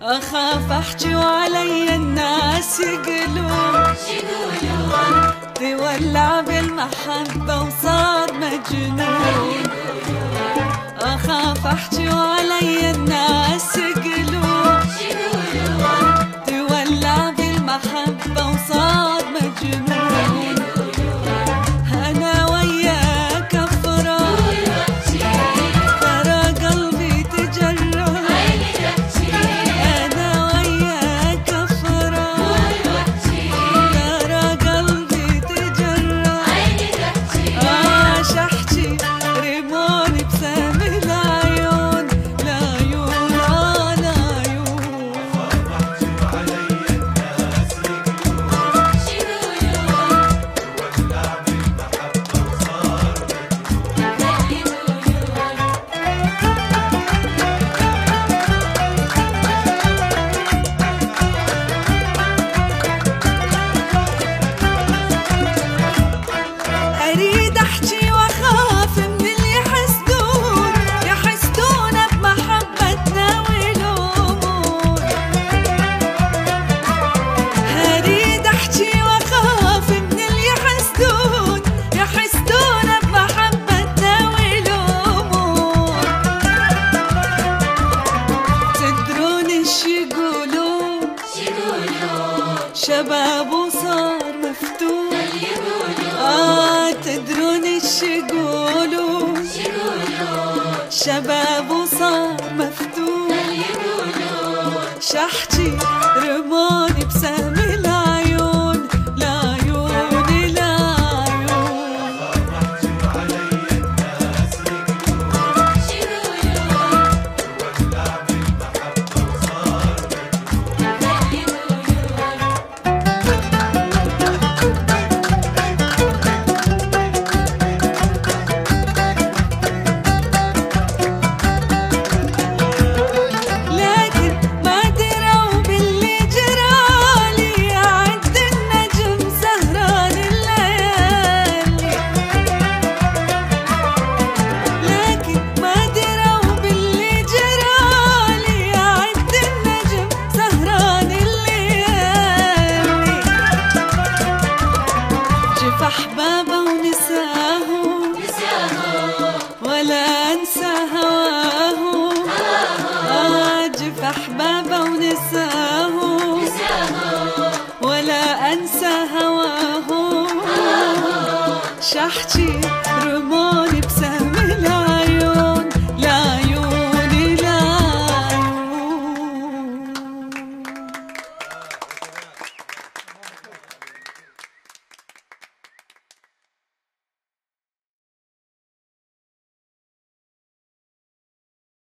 أخاف أحكي وعلي الناس يقولون تولع بالمحبة وصار مجنون. أخاف أحكي وعلي الناس يقولون تولع بالمحبة وصار مجنون. أنا وياك أفرح ترى قلبي تجرح. أنا وياك أفرح ترى قلبي تجرح. عاش أحكي رموني بسام العيون العيون العيون. أريد أحكي وأخاف من اللي يحسدون بمحبتنا ويلومون. أريد أحكي وأخاف من اللي يحسدون بمحبتنا ويلومون. تدرون إيش يقولون؟ شباب وصار مفتون. تدرون إيش يقولون؟ شباب وصار مفتون. شحكي رموني بسام العيون العيون العيون. لكن ما دروا باللي جرالي. أعد النجم سهران الليالي. لكن ما دروا باللي جرالي. أعد النجم سهران الليالي. شوف أحبابه ونساهم ولا أنسى هواهم. جف أحبابه ونساهم ولا أنسى هواهم. شحكي